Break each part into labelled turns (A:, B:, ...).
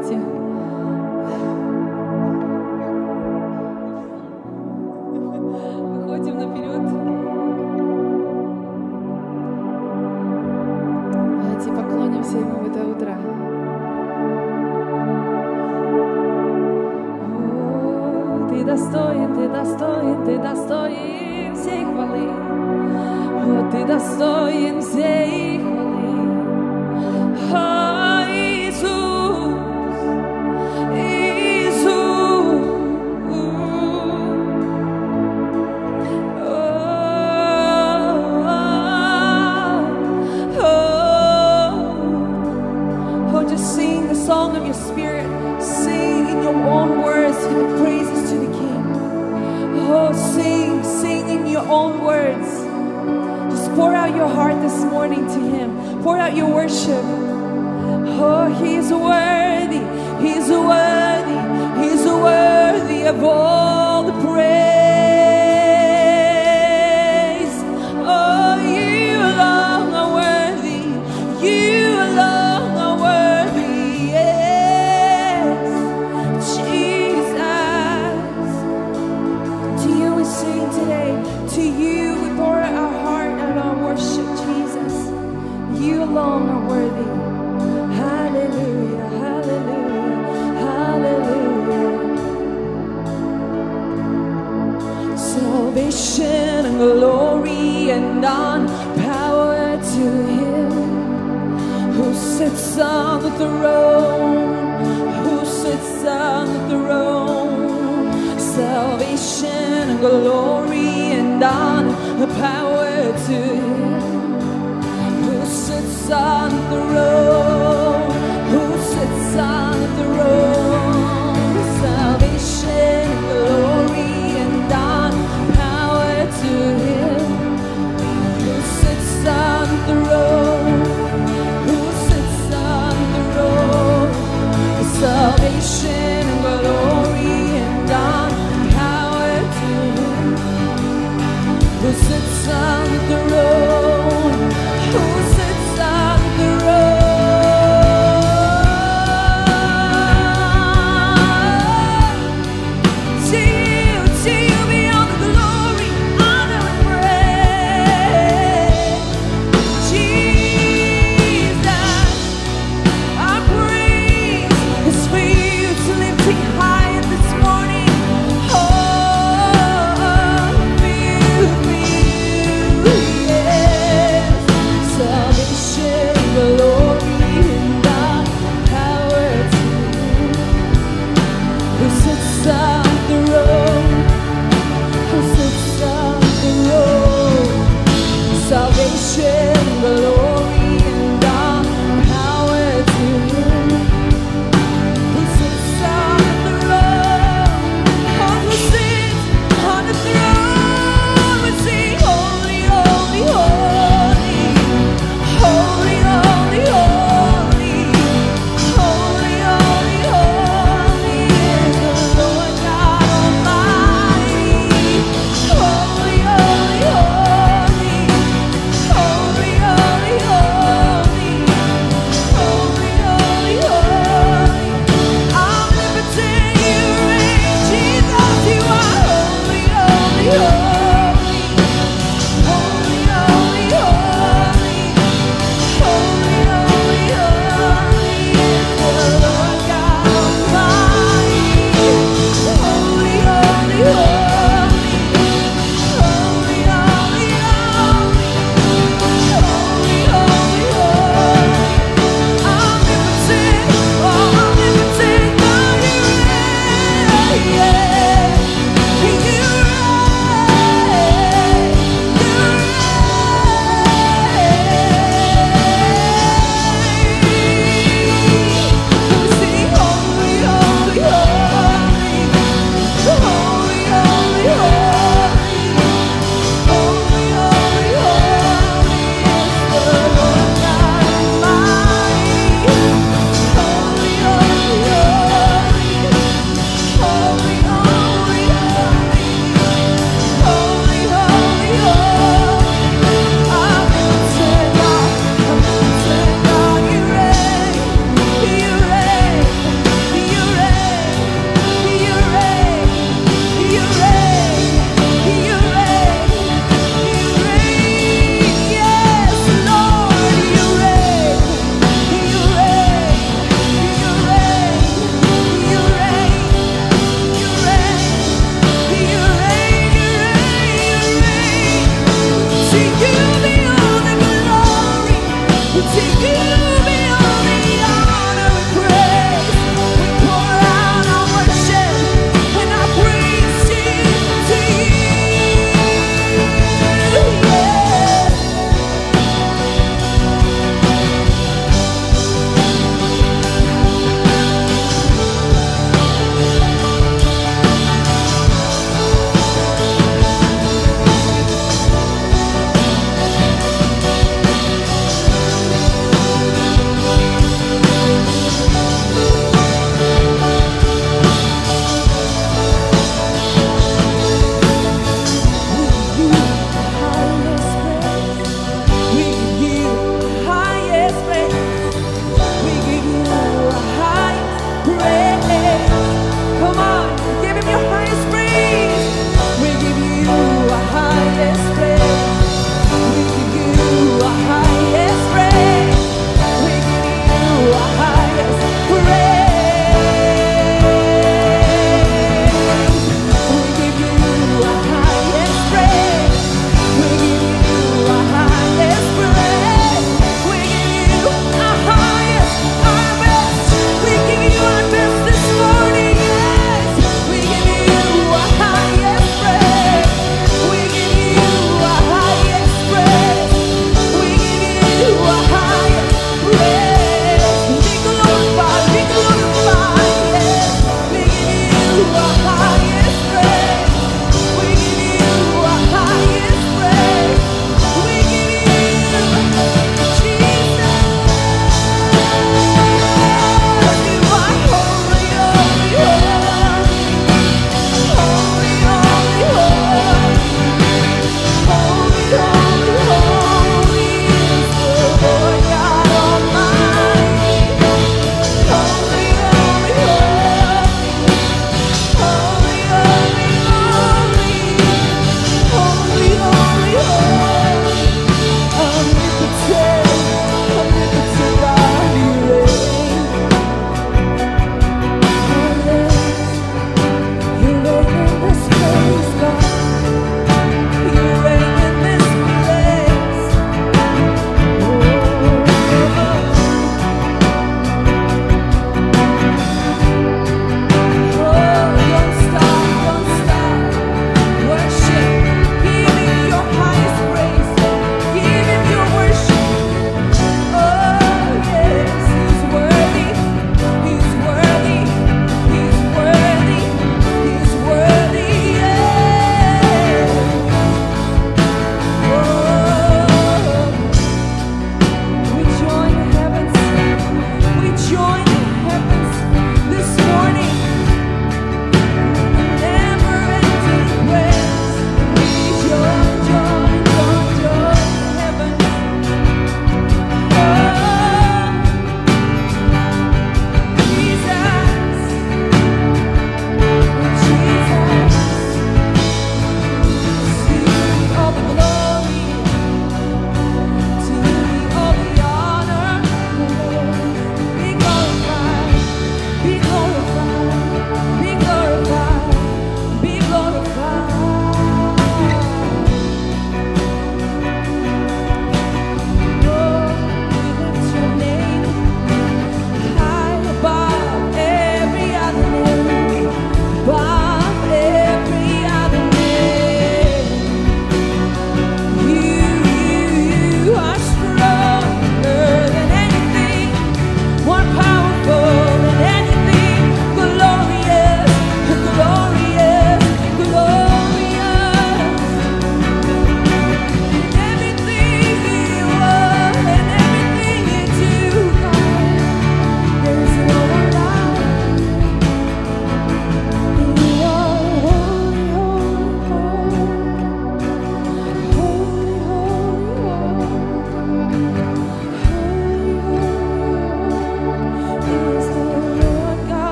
A: давайте. Выходим наперед. Давайте поклонимся Ему в это утро. О, Ты достоин, Ты достоин, Ты достоин всей хвалы. О, Ты достоин всей хвалы. О, Иисус, Иисус. Oh, just sing the song of your spirit. Sing in your own words the praises to the King. Oh, sing in your own words. Just pour out your heart this morning to Him. Pour out your worship. Oh, He is worthy. He is worthy. He is worthy of all the praise. Oh, You alone are worthy. You alone are worthy. Yes, Jesus. To You we sing today. To You we pour out our heart and our worship, Jesus. You alone are worthy. Hallelujah, hallelujah, hallelujah. Salvation and glory and honor, power to Him who sits on the throne, who sits on the throne. Salvation and glory and honor, power to Him who sits on the throne, who sits on the throne. Salvation and glory and honor, power to Him who sits on the throne, who sits on the throne. Salvation and glory and honor, power to Him who sits on the throne, who sits on the throne.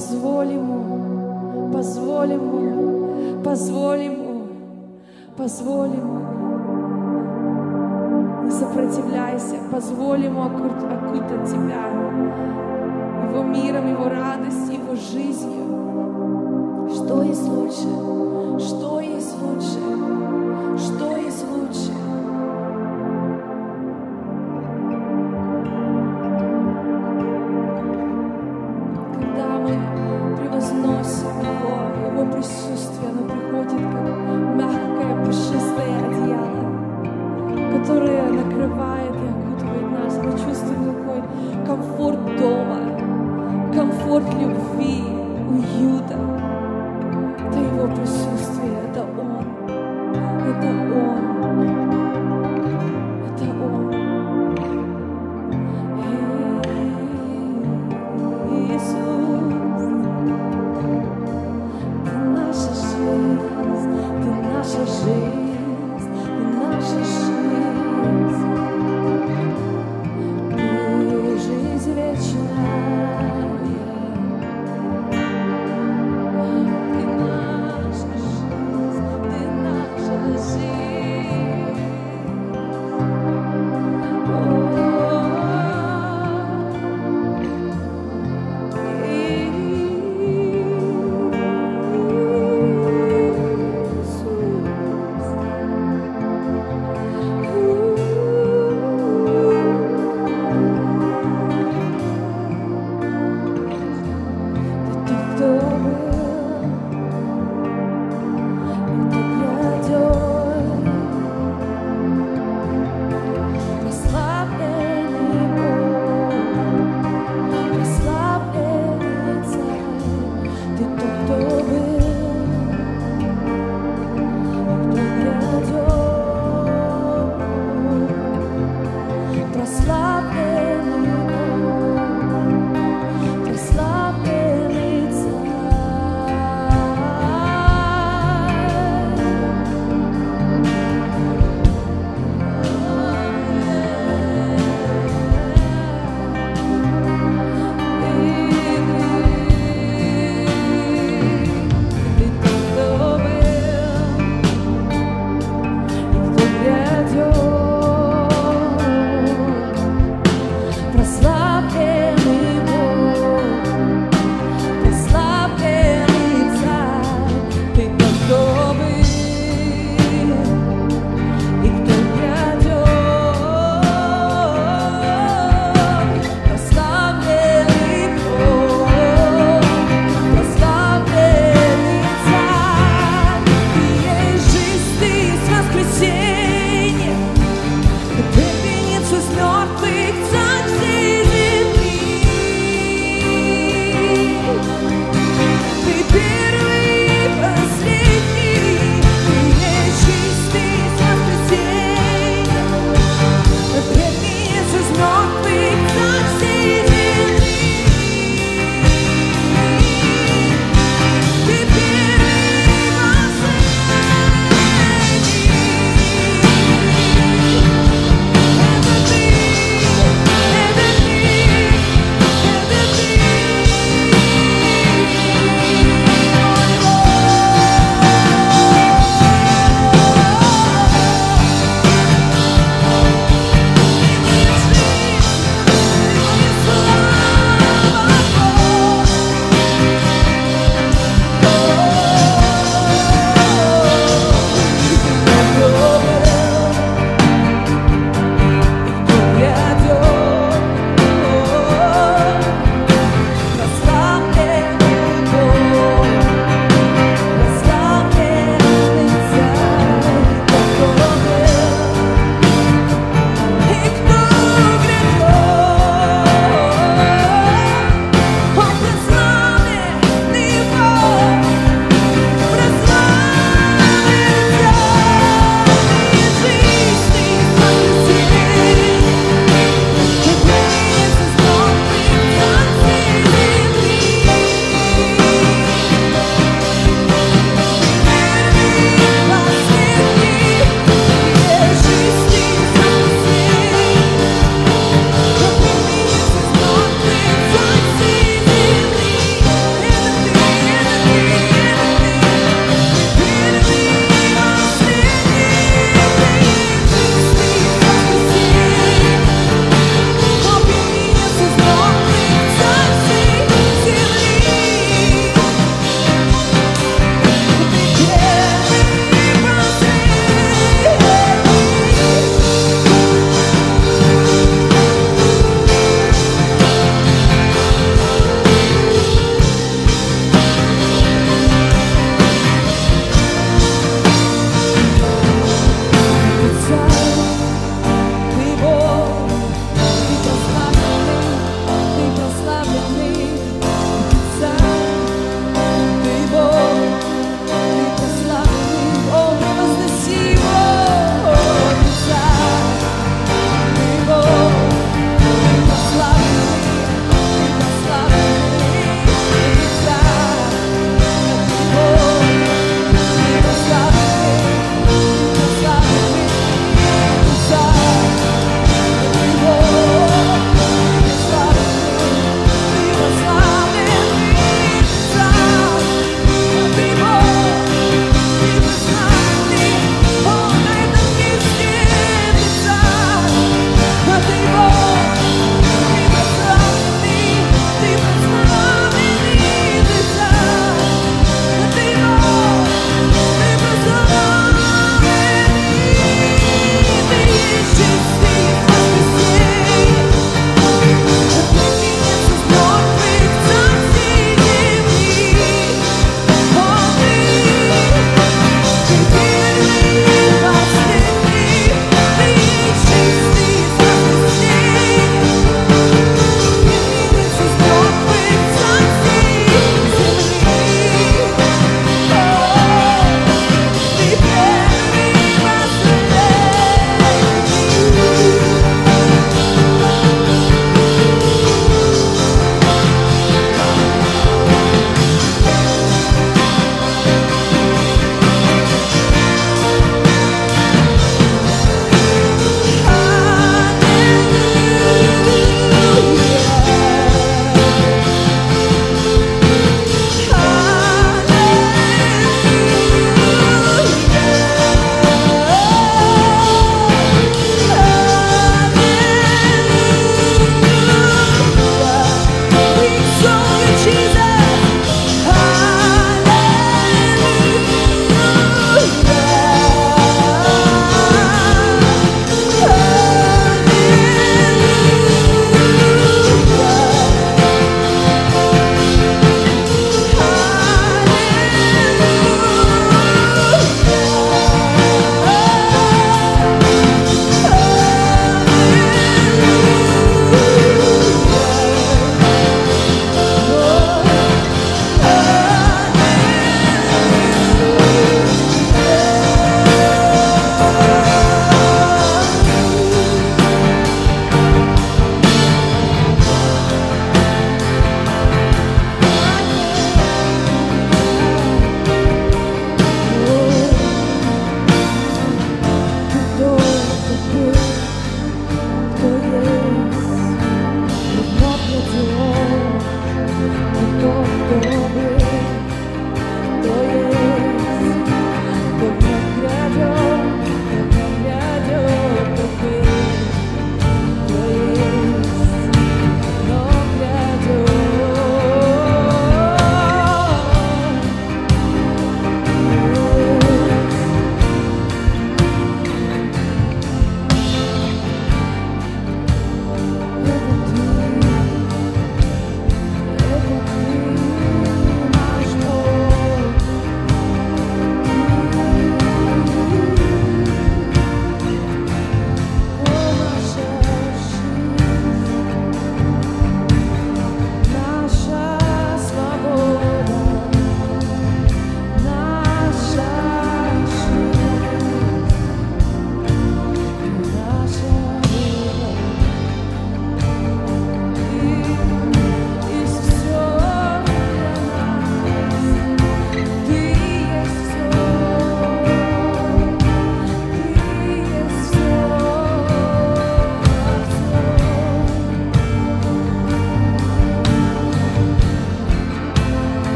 A: Позволь Ему, позволь Ему, позволь Ему, позволь Ему. Не сопротивляйся, позволь Ему окутать тебя Его миром, Его радостью, Его жизнью. Что есть лучше? Что есть лучше? Что есть лучше? Когда мы превозносим Его присутствие, оно приходит как мягкое, пушистое одеяло, которое накрывает и окутывает нас. Мы чувствуем такой комфорт дома, комфорт любви, уюта. Это Его присутствие.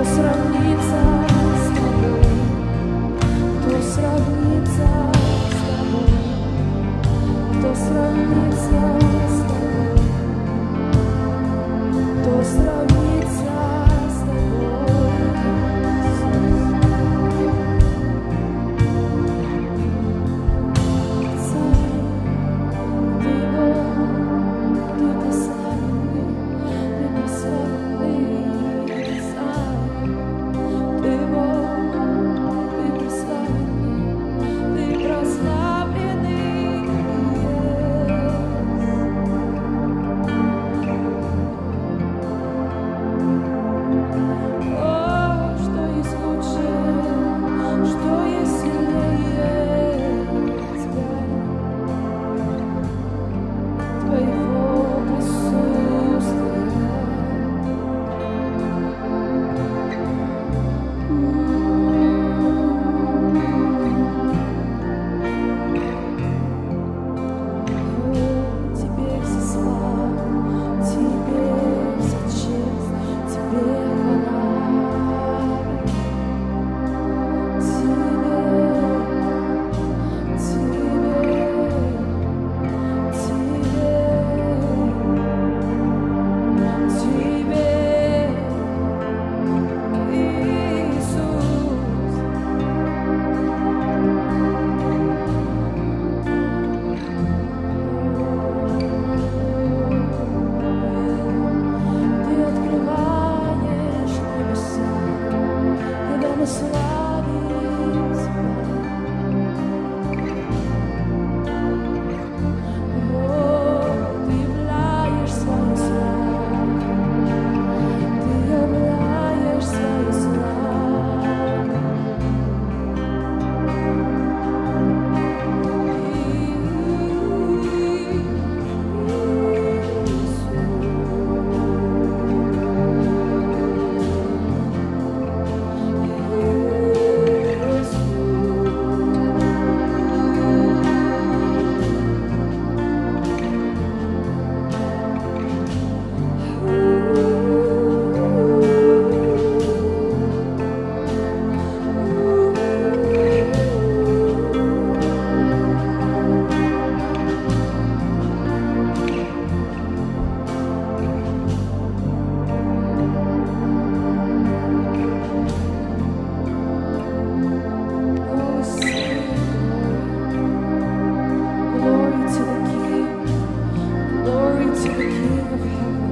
A: сравнится с тобой? Кто сравнится с тобой? Кто сравнится с тобой? Кто сравнится с тобой? Царь, ты Бог, ты прославленный, ты прославленный царь. Ты Бог, ты прославленный, ты прославленный. О, что есть лучше, что есть сильнее тебя, твоего присутствия. Тебе вся слава, тебе вся честь, тебе хвала. Тебе, Иисус. Ты открываешь небеса, когда мы славим Тебя. О, Ты являешь свою славу, Ты являешь свою славу. Oh, sing glory to the King, glory to the King of heaven,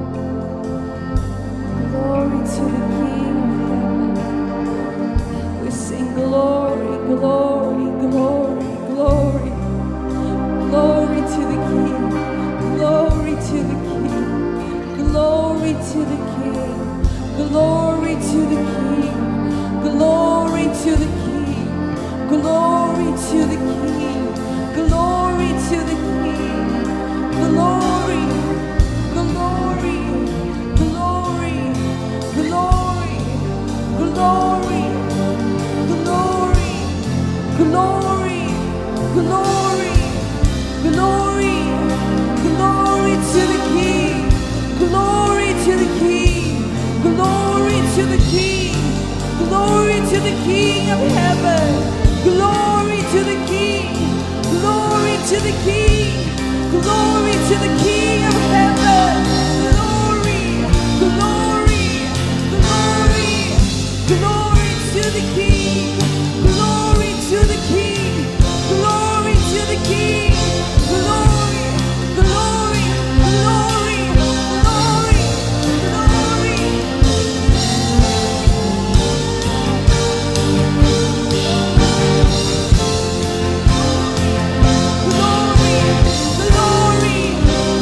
A: glory to the King of heaven. We sing glory, glory, glory, glory, glory to the King, glory to the King, glory to the King, glory to the King, glory to the King. Glory to the King, glory to the King, glory, glory, glory, glory, glory, glory, glory, glory, glory, glory to the King, glory to the King, glory to the King, glory to the King of heaven. Glory to the King, glory to the King, glory to the King of heaven. Glory, glory, glory, glory to the King, glory to the King, glory to the King, glory, glory, glory, glory, glory. Glory, glory,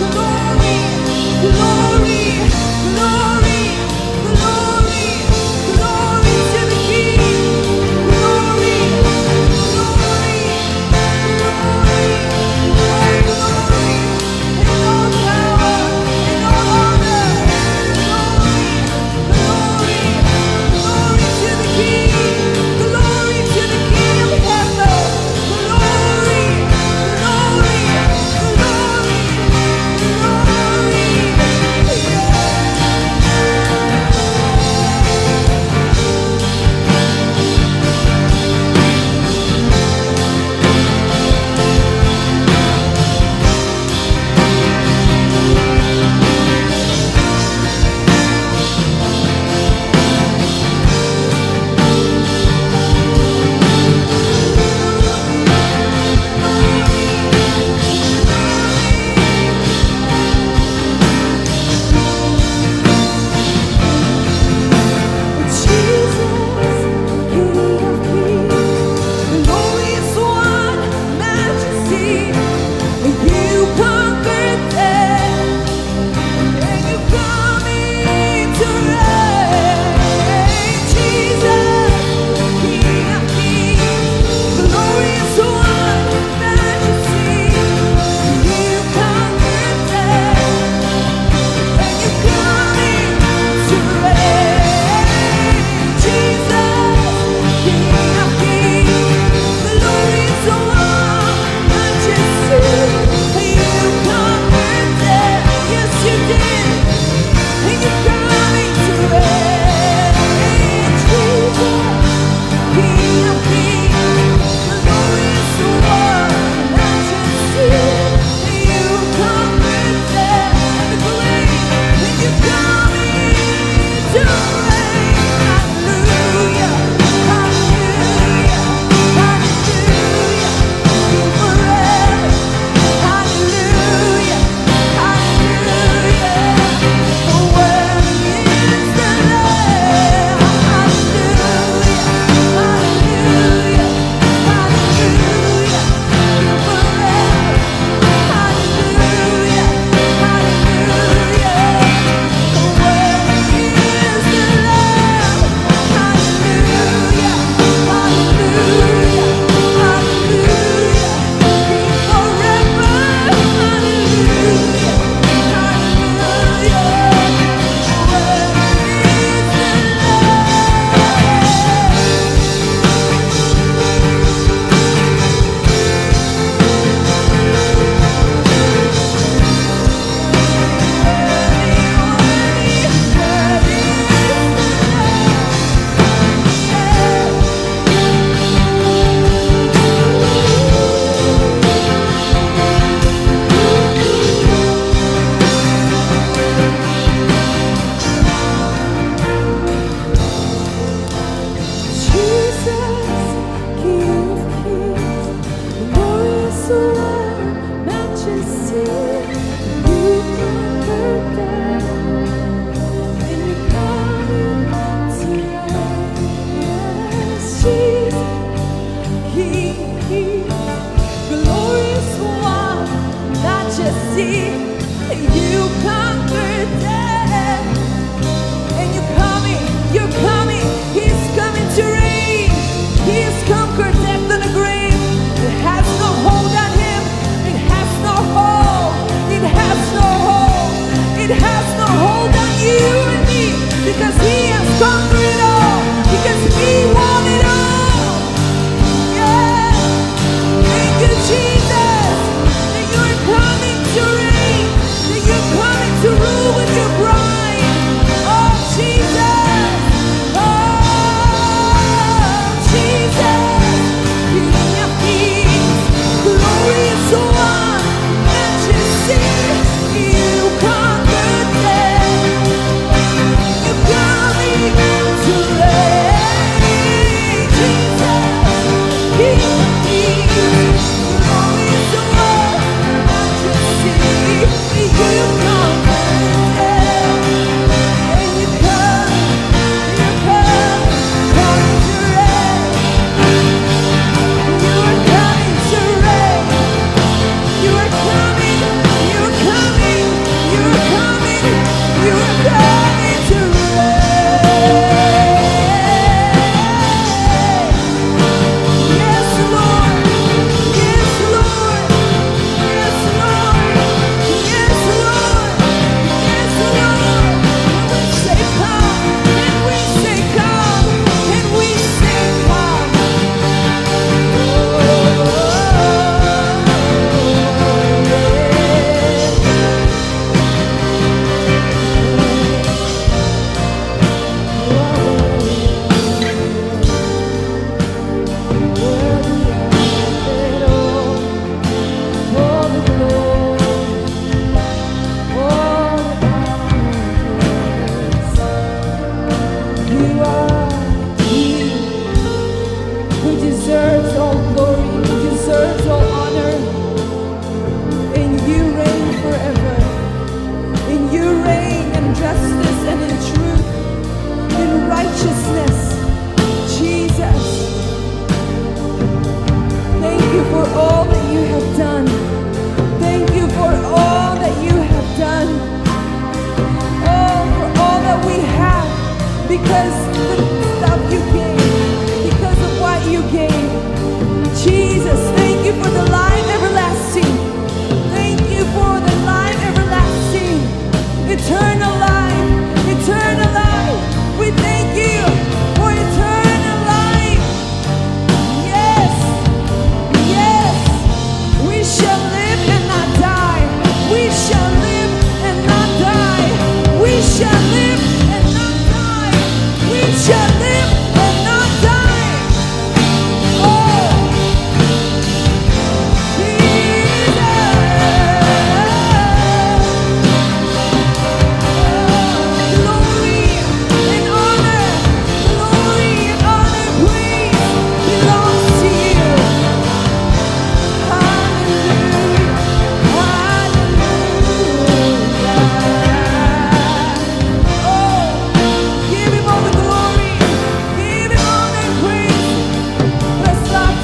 A: you gave, because of what you gave. Jesus, thank you for the life everlasting. Thank you for the life everlasting. Eternal life, eternal life. We thank you for eternal life. Yes, yes. We shall live and not die. We shall live and not die. We shall live and not die. We shall live and not die. Oh,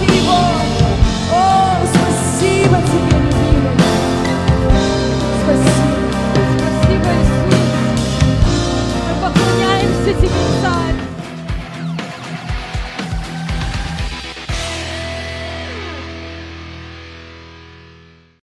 A: Спасибо тебе, любимый. Спасибо.